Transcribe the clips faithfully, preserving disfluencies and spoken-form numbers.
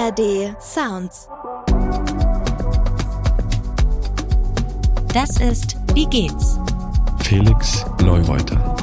A R D Sounds. Das ist Wie geht's? Felix Neureuter.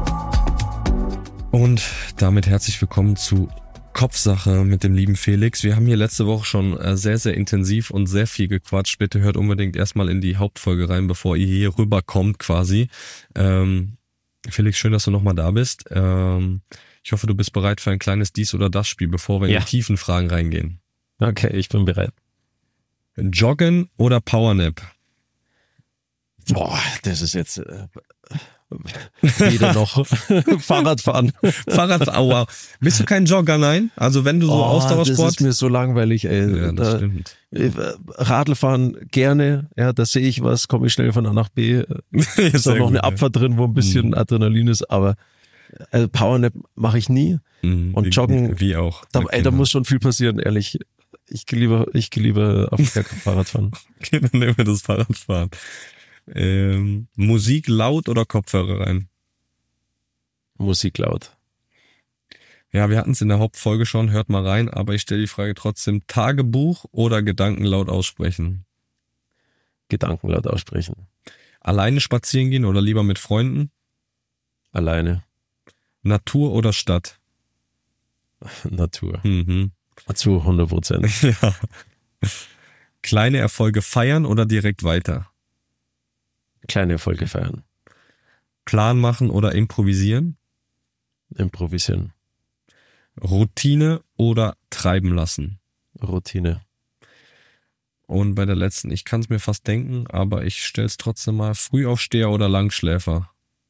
Und damit herzlich willkommen zu Kopfsache mit dem lieben Felix. Wir haben hier letzte Woche schon sehr, sehr intensiv und sehr viel gequatscht. Bitte hört unbedingt erstmal in die Hauptfolge rein, bevor ihr hier rüberkommt quasi. Ähm, Felix, schön, dass du nochmal da bist. Ähm, ich hoffe, du bist bereit für ein kleines Dies- oder Das-Spiel, bevor wir in Ja. die tiefen Fragen reingehen. Okay, ich bin bereit. Joggen oder Powernap? Boah, das ist jetzt äh, weder noch Fahrradfahren. Fahrrad, aua. Bist du kein Jogger, nein? Also wenn du so Oh, Ausdauersport... das ist mir so langweilig, ey. Ja, das da, stimmt. äh, Radlfahren gerne, ja, da sehe ich was, komme ich schnell von A nach B. Ist auch noch eine Abfahrt drin, wo ein bisschen Mhm. Adrenalin ist, aber äh, Powernap mache ich nie. Mhm, Und wie, Joggen, Wie auch. Da, Okay, ey, da muss schon viel passieren, ehrlich. Ich gehe lieber, ich gehe lieber auf dem Fahrrad fahren. Okay, dann nehmen wir das Fahrradfahren. Ähm, Musik laut oder Kopfhörer rein? Musik laut. Ja, wir hatten es in der Hauptfolge schon, hört mal rein, aber ich stelle die Frage trotzdem, Tagebuch oder Gedanken laut aussprechen? Gedanken laut aussprechen. Alleine Spazieren gehen oder lieber mit Freunden? Alleine. Natur oder Stadt? Natur. Mhm. Zu hundert Prozent. Ja. Kleine Erfolge feiern oder direkt weiter? Kleine Erfolge feiern. Plan machen oder improvisieren? Improvisieren. Routine oder treiben lassen? Routine. Und bei der letzten, ich kann es mir fast denken, aber ich stell's trotzdem mal, Frühaufsteher oder Langschläfer?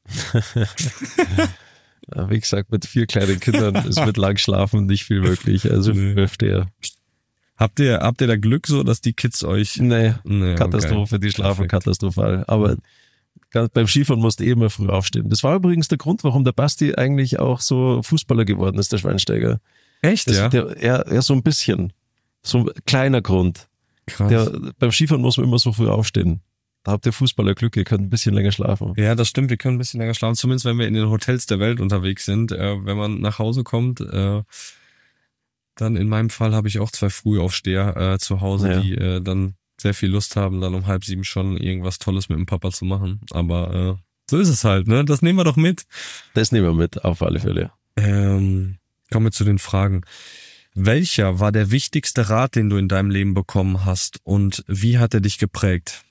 Wie gesagt, mit vier kleinen Kindern ist mit Langschlafen nicht viel möglich. Also Nee. Frühaufsteher. Habt ihr, habt ihr da Glück so, dass die Kids euch... Nee, Nee, Katastrophe, okay. die schlafen Perfekt. katastrophal. Aber ganz- beim Skifahren musste eh immer früh aufstehen. Das war übrigens der Grund, warum der Basti eigentlich auch so Fußballer geworden ist, der Schweinsteiger. Echt, Das, ja? der, er, er so ein bisschen. So ein kleiner Grund. Krass. Der, beim Skifahren muss man immer so früh aufstehen. Da habt ihr Fußballer Glück, ihr könnt ein bisschen länger schlafen. Ja, das stimmt, wir können ein bisschen länger schlafen, zumindest wenn wir in den Hotels der Welt unterwegs sind. Äh, wenn man nach Hause kommt, äh, dann in meinem Fall habe ich auch zwei Frühaufsteher äh, zu Hause, Ja. die äh, dann sehr viel Lust haben, dann um halb sieben schon irgendwas Tolles mit dem Papa zu machen. Aber äh, so ist es halt, ne? Das nehmen wir doch mit. Das nehmen wir mit, auf alle Fälle. Ähm, kommen wir zu den Fragen. Welcher war der wichtigste Rat, den du in deinem Leben bekommen hast und wie hat er dich geprägt?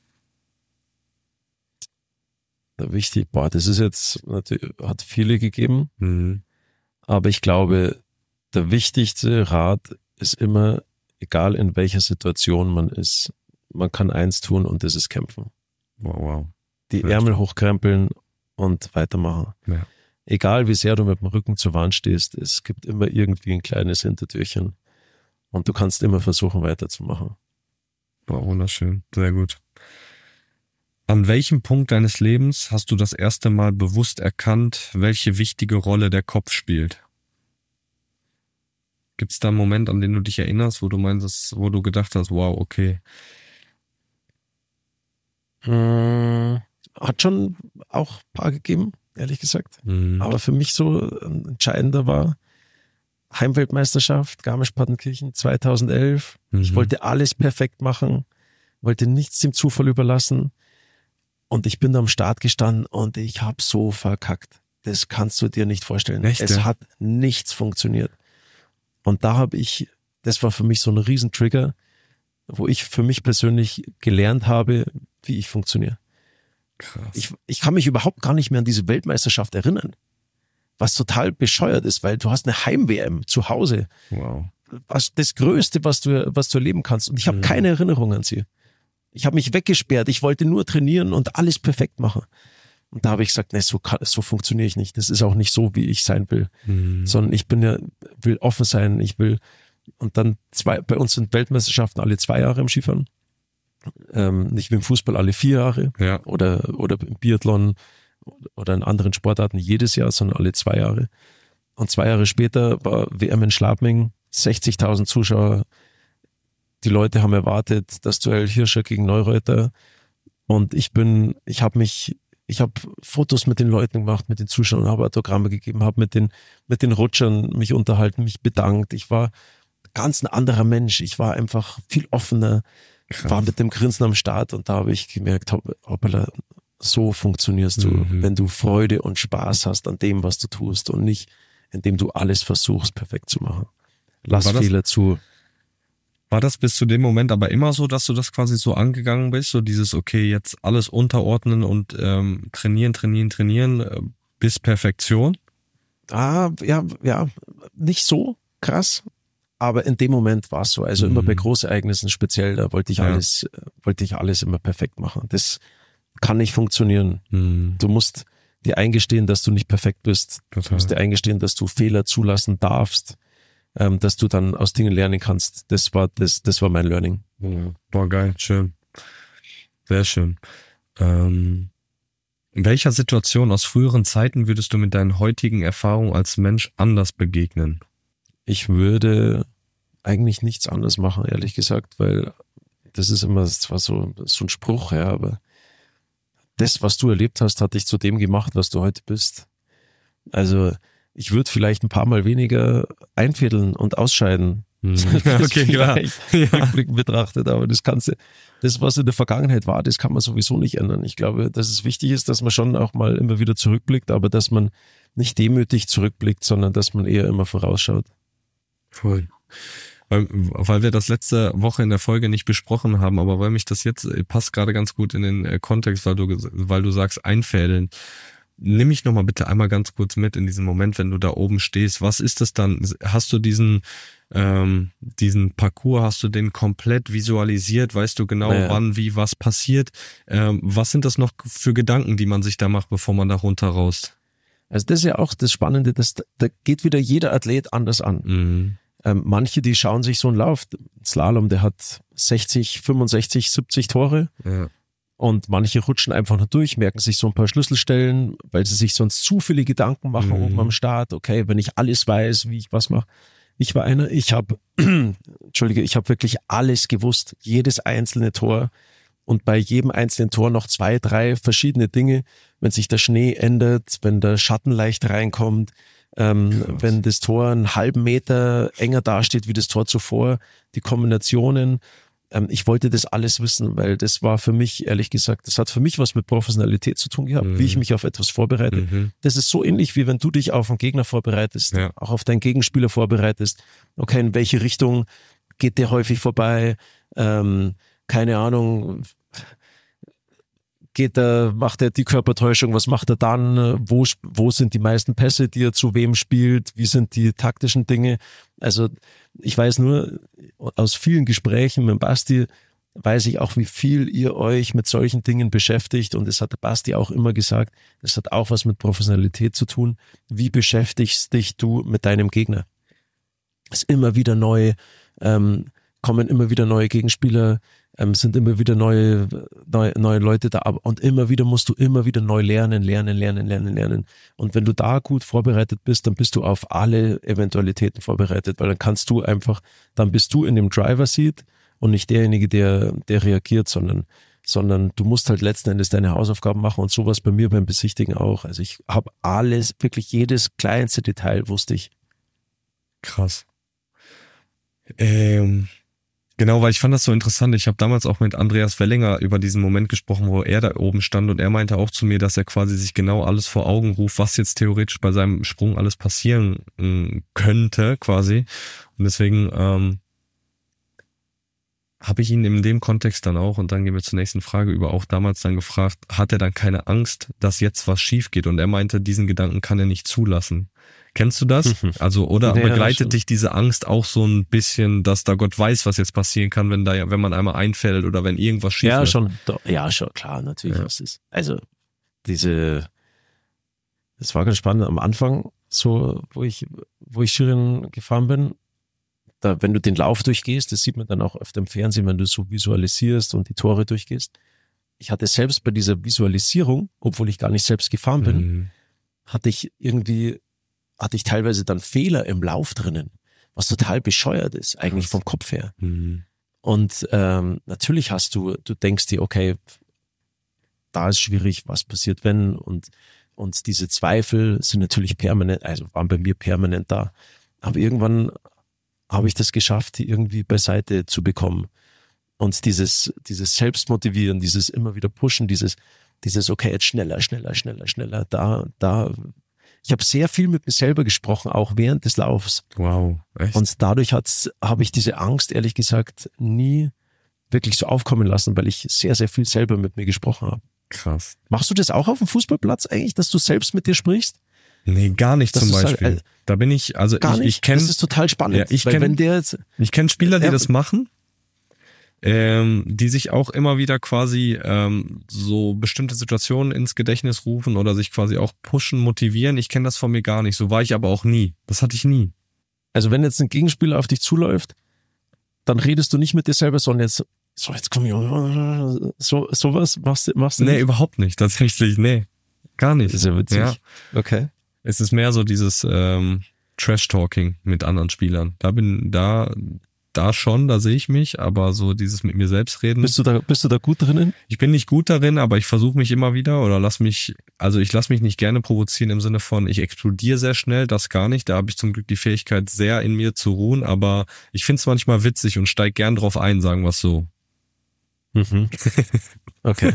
Wichtig, boah, das ist jetzt, natürlich, hat viele gegeben, Mhm. aber ich glaube, der wichtigste Rat ist immer, egal in welcher Situation man ist, man kann eins tun und das ist kämpfen. Wow, wow. Die Ja, Ärmel hochkrempeln und weitermachen. Ja. Egal wie sehr du mit dem Rücken zur Wand stehst, es gibt immer irgendwie ein kleines Hintertürchen und du kannst immer versuchen weiterzumachen. Wow, wunderschön. Sehr gut. An welchem Punkt deines Lebens hast du das erste Mal bewusst erkannt, welche wichtige Rolle der Kopf spielt? Gibt es da einen Moment, an den du dich erinnerst, wo du meinst, wo du gedacht hast, wow, okay. Hm, hat schon auch ein paar gegeben, ehrlich gesagt. Mhm. Aber für mich so ein entscheidender war Heimweltmeisterschaft, Garmisch-Partenkirchen zweitausendelf. Mhm. Ich wollte alles perfekt machen, wollte nichts dem Zufall überlassen. Und ich bin da am Start gestanden und ich habe so verkackt. Das kannst du dir nicht vorstellen. Echt, es ja? hat nichts funktioniert. Und da habe ich, das war für mich so ein Riesentrigger, wo ich für mich persönlich gelernt habe, wie ich funktioniere. Krass. Ich, ich kann mich überhaupt gar nicht mehr an diese Weltmeisterschaft erinnern. Was total bescheuert ist, weil du hast eine Heim-W M zu Hause. Wow. Was, das Größte, was du, was du erleben kannst. Und ich habe Mhm. keine Erinnerung an sie. Ich habe mich weggesperrt. Ich wollte nur trainieren und alles perfekt machen. Und da habe ich gesagt, nee, so, kann, so funktioniere ich nicht. Das ist auch nicht so, wie ich sein will. Mhm. Sondern ich bin ja, will offen sein. Ich will, und dann zwei, bei uns sind Weltmeisterschaften alle zwei Jahre im Skifahren. Ähm, nicht wie im Fußball alle vier Jahre. Ja. Oder, oder im Biathlon oder in anderen Sportarten jedes Jahr, sondern alle zwei Jahre. Und zwei Jahre später war W M in Schladming, sechzigtausend Zuschauer. Die Leute haben erwartet, das Duell Hirscher gegen Neureuter. Und ich bin, ich habe mich, ich habe Fotos mit den Leuten gemacht, mit den Zuschauern, habe Autogramme gegeben, habe mit den, mit den Rutschern mich unterhalten, mich bedankt. Ich war ganz ein anderer Mensch. Ich war einfach viel offener, Krass. war mit dem Grinsen am Start und da habe ich gemerkt, hopp- hoppala, so funktionierst du, Mhm. wenn du Freude und Spaß hast an dem, was du tust und nicht, indem du alles versuchst, perfekt zu machen. Lass War das- Fehler zu. War das bis zu dem Moment aber immer so, dass du das quasi so angegangen bist, so dieses, okay, jetzt alles unterordnen und ähm, trainieren, trainieren, trainieren äh, bis Perfektion? Ah, ja, ja, nicht so krass, aber in dem Moment war es so. Also immer Mhm. bei Großereignissen speziell, da wollte ich Ja. alles, äh, wollte ich alles immer perfekt machen. Das kann nicht funktionieren. Mhm. Du musst dir eingestehen, dass du nicht perfekt bist. Total. Du musst dir eingestehen, dass du Fehler zulassen darfst, ähm, dass du dann aus Dingen lernen kannst. Das war das, das war mein Learning. Ja. Boah, geil, schön. Sehr schön. Ähm, in welcher Situation aus früheren Zeiten würdest du mit deinen heutigen Erfahrungen als Mensch anders begegnen? Ich würde eigentlich nichts anderes machen, ehrlich gesagt, weil das ist immer zwar so, so ein Spruch, ja, aber das, was du erlebt hast, hat dich zu dem gemacht, was du heute bist. Also ich würde vielleicht ein paar Mal weniger einfädeln und ausscheiden. Ja, okay, klar. Vielleicht rückblickend betrachtet, aber das kannst du, das, was in der Vergangenheit war, das kann man sowieso nicht ändern. Ich glaube, dass es wichtig ist, dass man schon auch mal immer wieder zurückblickt, aber dass man nicht demütig zurückblickt, sondern dass man eher immer vorausschaut. Voll. Weil, weil wir das letzte Woche in der Folge nicht besprochen haben, aber weil mich das jetzt äh, passt gerade ganz gut in den äh, Kontext, weil du ges- weil du sagst einfädeln. Nimm mich nochmal bitte einmal ganz kurz mit in diesen Moment, wenn du da oben stehst. Was ist das dann? Hast du diesen ähm, diesen Parcours, hast du den komplett visualisiert? Weißt du genau, Naja. wann, wie, was passiert? Ähm, was sind das noch für Gedanken, die man sich da macht, bevor man da runter raust? Also das ist ja auch das Spannende, das, da geht wieder jeder Athlet anders an. Mhm. Ähm, manche, die schauen sich so einen Lauf, Slalom, der hat sechzig, fünfundsechzig, siebzig Tore Ja. und manche rutschen einfach nur durch, merken sich so ein paar Schlüsselstellen, weil sie sich sonst zu viele Gedanken machen Mhm. oben am Start. Okay, wenn ich alles weiß, wie ich was mache. Ich war einer, ich habe, Entschuldige, ich habe wirklich alles gewusst, jedes einzelne Tor und bei jedem einzelnen Tor noch zwei, drei verschiedene Dinge, wenn sich der Schnee ändert, wenn der Schatten leicht reinkommt, ähm, wenn das Tor einen halben Meter enger dasteht wie das Tor zuvor, die Kombinationen. Ähm, ich wollte das alles wissen, weil das war für mich, ehrlich gesagt, das hat für mich was mit Professionalität zu tun gehabt, Mhm. wie ich mich auf etwas vorbereite. Mhm. Das ist so ähnlich, wie wenn du dich auf einen Gegner vorbereitest, Ja. auch auf deinen Gegenspieler vorbereitest. Okay, in welche Richtung geht der häufig vorbei? Ähm, keine Ahnung, geht er, macht er die Körpertäuschung, was macht er dann? Wo, wo sind die meisten Pässe, die er zu wem spielt? Wie sind die taktischen Dinge? Also ich weiß nur, aus vielen Gesprächen mit Basti weiß ich auch, wie viel ihr euch mit solchen Dingen beschäftigt und das hat der Basti auch immer gesagt, das hat auch was mit Professionalität zu tun. Wie beschäftigst dich du mit deinem Gegner? Es ist immer wieder neu, ähm, kommen immer wieder neue Gegenspieler, ähm, sind immer wieder neue, neue, neue Leute da und immer wieder musst du immer wieder neu lernen, lernen, lernen, lernen, lernen. Und wenn du da gut vorbereitet bist, dann bist du auf alle Eventualitäten vorbereitet, weil dann kannst du einfach, dann bist du in dem Driver-Seat und nicht derjenige, der, der reagiert, sondern, sondern du musst halt letzten Endes deine Hausaufgaben machen und sowas bei mir beim Besichtigen auch. Also ich habe alles, wirklich jedes kleinste Detail wusste ich. Krass. Ähm, genau, weil ich fand das so interessant. Ich habe damals auch mit Andreas Wellinger über diesen Moment gesprochen, wo er da oben stand und er meinte auch zu mir, dass er quasi sich genau alles vor Augen ruft, was jetzt theoretisch bei seinem Sprung alles passieren äh, könnte quasi. Und deswegen ähm, habe ich ihn in dem Kontext dann auch, und dann gehen wir zur nächsten Frage über, auch damals dann gefragt, hat er dann keine Angst, dass jetzt was schief geht? Und er meinte, diesen Gedanken kann er nicht zulassen. Kennst du das? Mhm. Also, oder Ja, begleitet schon. dich diese Angst auch so ein bisschen, dass da Gott weiß, was jetzt passieren kann, wenn da, wenn man einmal einfällt oder wenn irgendwas schief Ja, ist? schon. Doch, ja, schon, klar, natürlich Ja. ist es. Also, diese, das war ganz spannend am Anfang, so, wo ich, wo ich Skirennen gefahren bin, da, wenn du den Lauf durchgehst, das sieht man dann auch öfter im Fernsehen, wenn du so visualisierst und die Tore durchgehst. Ich hatte selbst bei dieser Visualisierung, obwohl ich gar nicht selbst gefahren bin, Mhm. hatte ich irgendwie, hatte ich teilweise dann Fehler im Lauf drinnen, was total bescheuert ist, eigentlich vom Kopf her. Mhm. Und ähm, natürlich hast du, du denkst dir, okay, da ist schwierig, was passiert, wenn, und, und diese Zweifel sind natürlich permanent, also waren bei mir permanent da. Aber irgendwann habe ich das geschafft, die irgendwie beiseite zu bekommen. Und dieses, dieses Selbstmotivieren, dieses immer wieder Pushen, dieses, dieses okay, jetzt schneller, schneller, schneller, schneller, da, da. Ich habe sehr viel mit mir selber gesprochen, auch während des Laufs. Wow, echt? Und dadurch habe ich diese Angst, ehrlich gesagt, nie wirklich so aufkommen lassen, weil ich sehr, sehr viel selber mit mir gesprochen habe. Krass. Machst du das auch auf dem Fußballplatz eigentlich, dass du selbst mit dir sprichst? Nee, gar nicht Dass zum du sagst, Beispiel. äh, Da bin ich, also Gar ich, nicht? ich kenne, Das ist total spannend. Ja, ich weil kenn- wenn der jetzt, ich kenne Spieler, die Ja. das machen, ähm, die sich auch immer wieder quasi ähm, so bestimmte Situationen ins Gedächtnis rufen oder sich quasi auch pushen, motivieren. Ich kenne das von mir gar nicht. So war ich aber auch nie. Das hatte ich nie. also wenn jetzt ein Gegenspieler auf dich zuläuft, dann redest du nicht mit dir selber, sondern jetzt, so jetzt komm ich, so, sowas machst du, machst du Nee, nicht? überhaupt nicht. Tatsächlich, nee. Gar nicht. Das ist ja witzig. Ja. Okay. Es ist mehr so dieses ähm, Trash-Talking mit anderen Spielern. Da bin, da, da schon, da sehe ich mich, aber so dieses mit mir selbst reden. Bist du da, bist du da gut drinnen? Ich bin nicht gut darin, aber ich versuche mich immer wieder oder lass mich, also ich lasse mich nicht gerne provozieren im Sinne von, ich explodiere sehr schnell, das gar nicht. Da habe ich zum Glück die Fähigkeit, sehr in mir zu ruhen, aber ich finde es manchmal witzig und steig gern drauf ein, sagen wir es so. Mhm. Okay.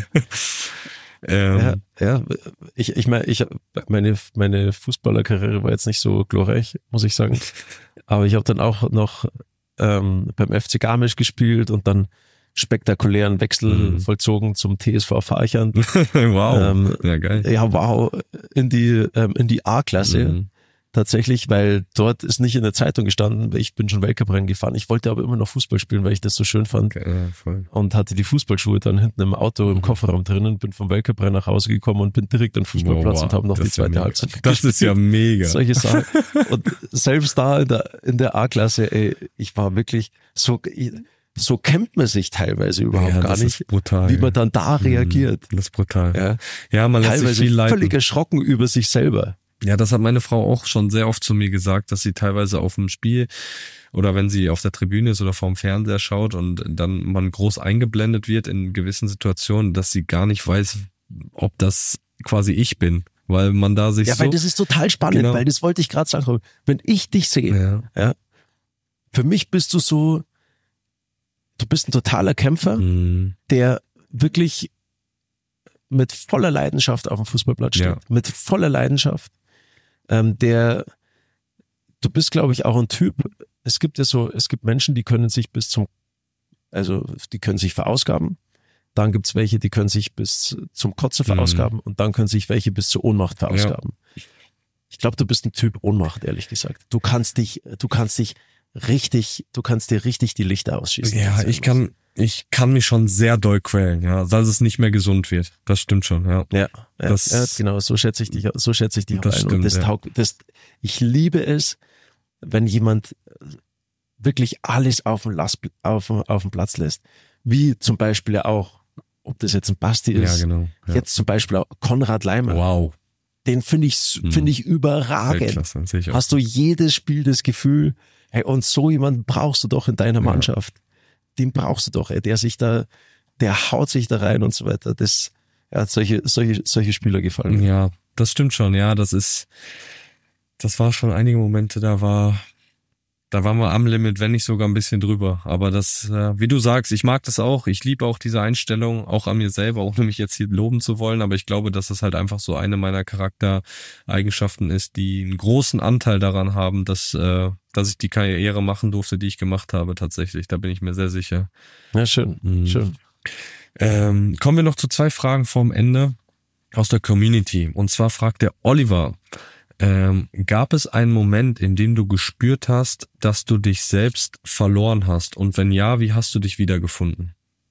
Ähm, Ja, ja, ich, ich meine, ich, meine, meine Fußballerkarriere war jetzt nicht so glorreich, muss ich sagen. Aber ich habe dann auch noch ähm, beim F C Garmisch gespielt und dann spektakulären Wechsel Mhm. vollzogen zum T S V Farchand. wow, Ähm, ja geil. Ja, wow, in die, ähm, in die A-Klasse. Mhm. Tatsächlich, weil dort ist nicht in der Zeitung gestanden, weil ich bin schon Weltcuprennen gefahren. Ich wollte aber immer noch Fußball spielen, weil ich das so schön fand. Ja, voll. Und hatte die Fußballschuhe dann hinten im Auto im Kofferraum drinnen, bin vom Weltcuprennen nach Hause gekommen und bin direkt an den Fußballplatz Wow, und habe noch das die ist ja zweite mega. Halbzeit Das ist ja mega. solche Sachen. Und selbst da in der, in der A-Klasse, ey, ich war wirklich so, so kennt man sich teilweise überhaupt Ja, gar das nicht, ist brutal. wie man dann da reagiert. Das ist brutal. Ja. Ja, man lässt sich Teilweise viel leiten. völlig erschrocken über sich selber. Ja, das hat meine Frau auch schon sehr oft zu mir gesagt, dass sie teilweise auf dem Spiel oder wenn sie auf der Tribüne ist oder vorm Fernseher schaut und dann man groß eingeblendet wird in gewissen Situationen, dass sie gar nicht weiß, ob das quasi ich bin, weil man da sich Ja, so... weil das ist total spannend, Genau. weil das wollte ich gerade sagen. Wenn ich dich sehe, ja. ja, für mich bist du so, du bist ein totaler Kämpfer, Mhm. der wirklich mit voller Leidenschaft auf dem Fußballplatz steht. Ja. Mit voller Leidenschaft. Ähm, der, du bist, glaube ich, auch ein Typ. Es gibt ja so, es gibt Menschen, die können sich bis zum, also die können sich verausgaben. Dann gibt's welche, die können sich bis zum Kotzen Mhm. verausgaben und dann können sich welche bis zur Ohnmacht verausgaben. Ich glaube, du bist ein Typ Ohnmacht, ehrlich gesagt. Du kannst dich, du kannst dich richtig, du kannst dir richtig die Lichter ausschießen. Ja, ich kann, ich kann mich schon sehr doll quälen, ja, dass es nicht mehr gesund wird. Das stimmt schon, ja. Ja, ja, Das- ja, genau, so schätze ich dich, so schätze ich dich auch Das ein. stimmt, und das ja. taugt, das, ich liebe es, wenn jemand wirklich alles auf dem, Lass, auf, dem- auf dem Platz lässt. Wie zum Beispiel ja auch, ob das jetzt ein Basti Ja, ist, genau. Ja. jetzt zum Beispiel auch Konrad Leimer. Wow. Den finde ich, Mhm. finde ich überragend. Weltklasse, sehe ich auch. Hast du jedes Spiel das Gefühl, hey, und so jemanden brauchst du doch in deiner Ja. Mannschaft. Den brauchst du doch, ey, der sich da, der haut sich da rein und so weiter. Das, ja, solche, solche, solche Spieler gefallen mir. Ja, das stimmt schon. Ja, das ist, das war schon einige Momente, da war, da waren wir am Limit, wenn nicht sogar ein bisschen drüber. Aber das, äh, wie du sagst, ich mag das auch. Ich liebe auch diese Einstellung, auch an mir selber, ohne mich jetzt hier loben zu wollen. Aber ich glaube, dass das halt einfach so eine meiner Charaktereigenschaften ist, die einen großen Anteil daran haben, dass, äh, dass ich die Karriere machen durfte, die ich gemacht habe, tatsächlich. Da bin ich mir sehr sicher. Ja, schön, Mhm. schön. Ähm, kommen wir noch zu zwei Fragen vorm Ende aus der Community. Und zwar fragt der Oliver, ähm, gab es einen Moment, in dem du gespürt hast, dass du dich selbst verloren hast? Und wenn ja, wie hast du dich wiedergefunden?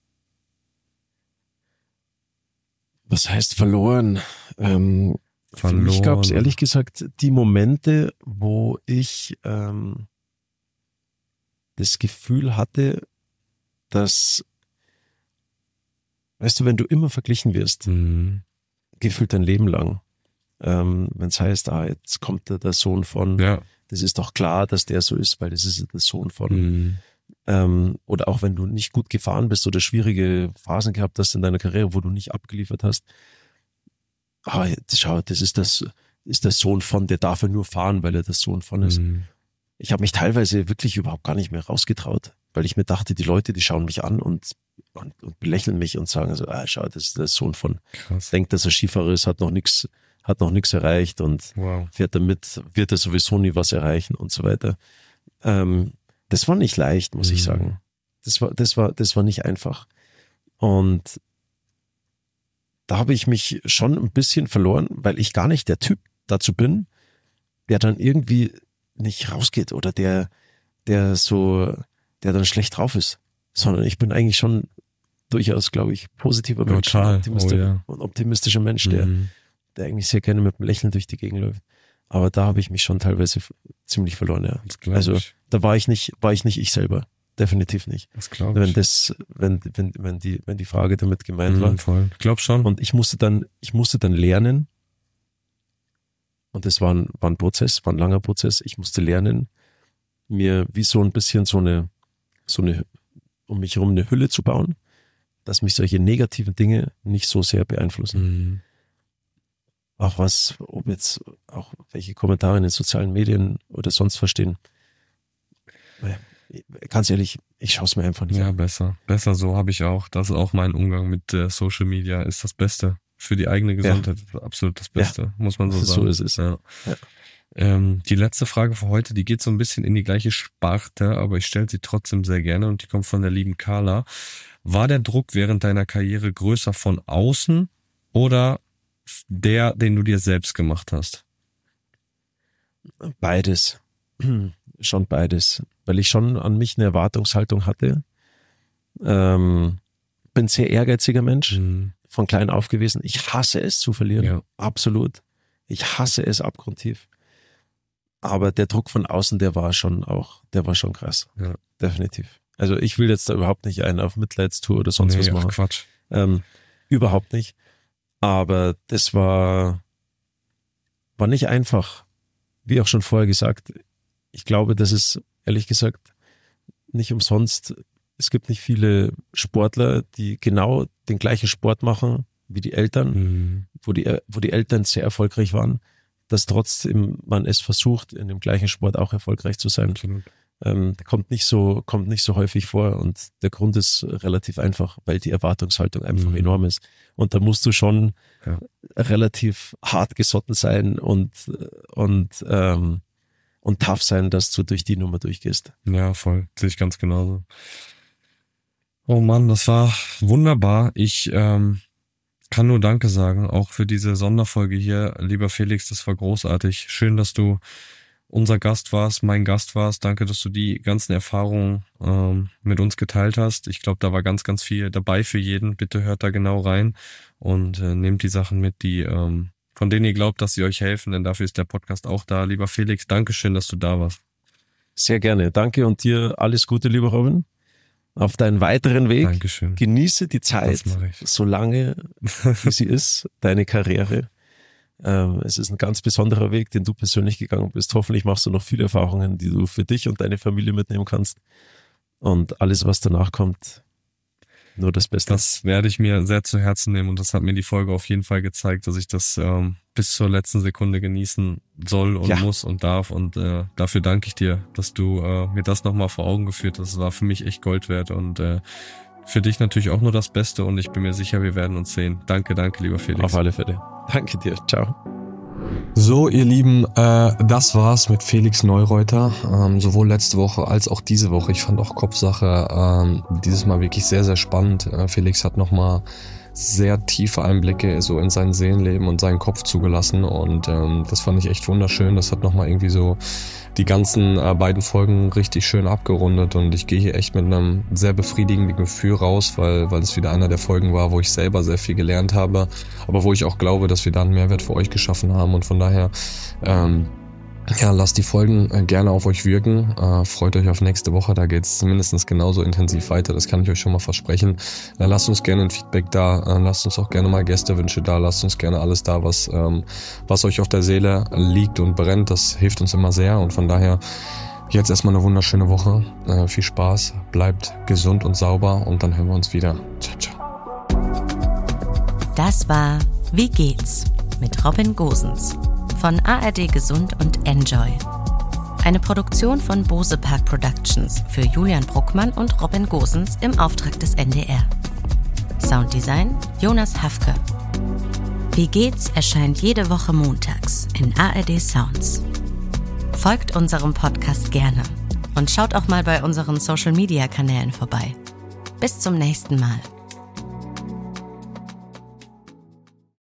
Was heißt verloren? Ähm, Für mich Verloren. gab es ehrlich gesagt die Momente, wo ich ähm, das Gefühl hatte, dass, weißt du, wenn du immer verglichen wirst, Mhm. gefühlt dein Leben lang, ähm, wenn es heißt, ah, jetzt kommt der, der Sohn von, Ja. das ist doch klar, dass der so ist, weil das ist ja der Sohn von. Mhm. Ähm, oder auch wenn du nicht gut gefahren bist oder schwierige Phasen gehabt hast in deiner Karriere, wo du nicht abgeliefert hast. Ah, jetzt schau, das ist das, ist der Sohn von, der darf ja nur fahren, weil er der Sohn von ist. Mhm. ich habe mich teilweise wirklich überhaupt gar nicht mehr rausgetraut, weil ich mir dachte, die Leute, die schauen mich an und, und, und belächeln mich und sagen so, ah, schau, das ist der Sohn von, Krass. denkt, dass er Skifahrer ist, hat noch nichts, hat noch nichts erreicht und Wow. fährt damit, wird er sowieso nie was erreichen und so weiter. Ähm, das war nicht leicht, muss Mhm. ich sagen. Das war, das war, das war nicht einfach. Und da habe ich mich schon ein bisschen verloren, weil ich gar nicht der Typ dazu bin, der dann irgendwie nicht rausgeht oder der, der so, der dann schlecht drauf ist, sondern ich bin eigentlich schon durchaus, glaube ich, positiver Mensch, Total. ein optimistischer, Oh, ja. ein optimistischer Mensch, der, Mhm. der eigentlich sehr gerne mit einem Lächeln durch die Gegend läuft. Aber da habe ich mich schon teilweise f- ziemlich verloren, ja. Das glaub Also ich. da war ich nicht, war ich nicht ich selber. Definitiv nicht. Das glaube Wenn ich. das, wenn, wenn, wenn die, wenn die Frage damit gemeint war. Mhm, voll. Ich glaube schon. Und ich musste dann, ich musste dann lernen. Und das war ein, war ein Prozess, war ein langer Prozess. Ich musste lernen, mir wie so ein bisschen so eine, so eine, um mich herum eine Hülle zu bauen, dass mich solche negativen Dinge nicht so sehr beeinflussen. Mhm. Auch was, ob jetzt auch welche Kommentare in den sozialen Medien oder sonst verstehen. Ganz ehrlich, ich schaue es mir einfach nicht Ja, an. besser. Besser so habe ich auch. Das ist auch mein Umgang mit äh, Social Media. Ist das Beste. Für die eigene Gesundheit ist absolut das Beste, muss man so So sagen. ist es. Ja. Ja. Ähm, die letzte Frage für heute, die geht so ein bisschen in die gleiche Sparte, aber ich stelle sie trotzdem sehr gerne und die kommt von der lieben Carla. War der Druck während deiner Karriere größer von außen oder der, den du dir selbst gemacht hast? Beides. Schon beides. Weil ich schon an mich eine Erwartungshaltung hatte. Ähm, bin sehr ehrgeiziger Mensch, Mhm. von klein auf gewesen. Ich hasse es zu verlieren. Ja. Absolut. Ich hasse es abgrundtief. Aber der Druck von außen, der war schon auch, der war schon krass. Ja. Definitiv. Also ich will jetzt da überhaupt nicht einen auf Mitleidstour oder sonst Nee, was ach, machen. Quatsch. Ähm, überhaupt nicht. Aber das war, war nicht einfach. Wie auch schon vorher gesagt, ich glaube, das ist ehrlich gesagt nicht umsonst. Es gibt nicht viele Sportler, die genau den gleichen Sport machen wie die Eltern, Mhm. wo die, wo die Eltern sehr erfolgreich waren, dass trotzdem man es versucht, in dem gleichen Sport auch erfolgreich zu sein. Absolut. Ähm, kommt nicht so, kommt nicht so häufig vor und der Grund ist relativ einfach, weil die Erwartungshaltung einfach Mhm. enorm ist. Und da musst du schon Ja. relativ hart gesotten sein und, und, ähm, und tough sein, dass du durch die Nummer durchgehst. Ja, voll. Sehe ich ganz genauso. Oh Mann, das war wunderbar. Ich ähm, kann nur Danke sagen, auch für diese Sonderfolge hier. Lieber Felix, das war großartig. Schön, dass du unser Gast warst, mein Gast warst. Danke, dass du die ganzen Erfahrungen ähm, mit uns geteilt hast. Ich glaube, da war ganz, ganz viel dabei für jeden. Bitte hört da genau rein und äh, nehmt die Sachen mit, die ähm, von denen ihr glaubt, dass sie euch helfen, denn dafür ist der Podcast auch da. Lieber Felix, Dankeschön, dass du da warst. Sehr gerne. Danke und dir alles Gute, lieber Robin. Auf deinen weiteren Weg. Dankeschön. Genieße die Zeit, Das mache ich. so lange wie sie ist, deine Karriere. Ähm, es ist ein ganz besonderer Weg, den du persönlich gegangen bist. Hoffentlich machst du noch viele Erfahrungen, die du für dich und deine Familie mitnehmen kannst. Und alles, was danach kommt, nur das Beste. Das werde ich mir sehr zu Herzen nehmen und das hat mir die Folge auf jeden Fall gezeigt, dass ich das ähm, bis zur letzten Sekunde genießen soll und Ja. muss und darf und äh, dafür danke ich dir, dass du äh, mir das nochmal vor Augen geführt hast. Das war für mich echt Gold wert und äh, für dich natürlich auch nur das Beste und ich bin mir sicher, wir werden uns sehen. Danke, danke, lieber Felix. Auf alle Fälle. Danke dir. Ciao. So, ihr Lieben, äh, das war's mit Felix Neureuter. Ähm, sowohl letzte Woche als auch diese Woche. Ich fand auch Kopfsache ähm, dieses Mal wirklich sehr, sehr spannend. Äh, Felix hat nochmal sehr tiefe Einblicke so in sein Seelenleben und seinen Kopf zugelassen und ähm, das fand ich echt wunderschön. Das hat nochmal irgendwie so die ganzen äh, beiden Folgen richtig schön abgerundet und ich gehe hier echt mit einem sehr befriedigenden Gefühl raus, weil weil es wieder einer der Folgen war, wo ich selber sehr viel gelernt habe, aber wo ich auch glaube, dass wir da einen Mehrwert für euch geschaffen haben und von daher ähm, ja, lasst die Folgen äh, gerne auf euch wirken. Äh, freut euch auf nächste Woche, da geht's mindestens genauso intensiv weiter, das kann ich euch schon mal versprechen. Äh, lasst uns gerne ein Feedback da, äh, lasst uns auch gerne mal Gästewünsche da, lasst uns gerne alles da, was ähm, was euch auf der Seele liegt und brennt, das hilft uns immer sehr und von daher jetzt erstmal eine wunderschöne Woche. Äh, viel Spaß, bleibt gesund und sauber und dann hören wir uns wieder. Ciao, ciao. Das war Wie geht's? Mit Robin Gosens von A R D Gesund und Enjoy. Eine Produktion von Bose Park Productions für Julian Bruckmann und Robin Gosens im Auftrag des N D R. Sounddesign Jonas Hafke. Wie geht's erscheint jede Woche montags in A R D Sounds. Folgt unserem Podcast gerne und schaut auch mal bei unseren Social-Media-Kanälen vorbei. Bis zum nächsten Mal.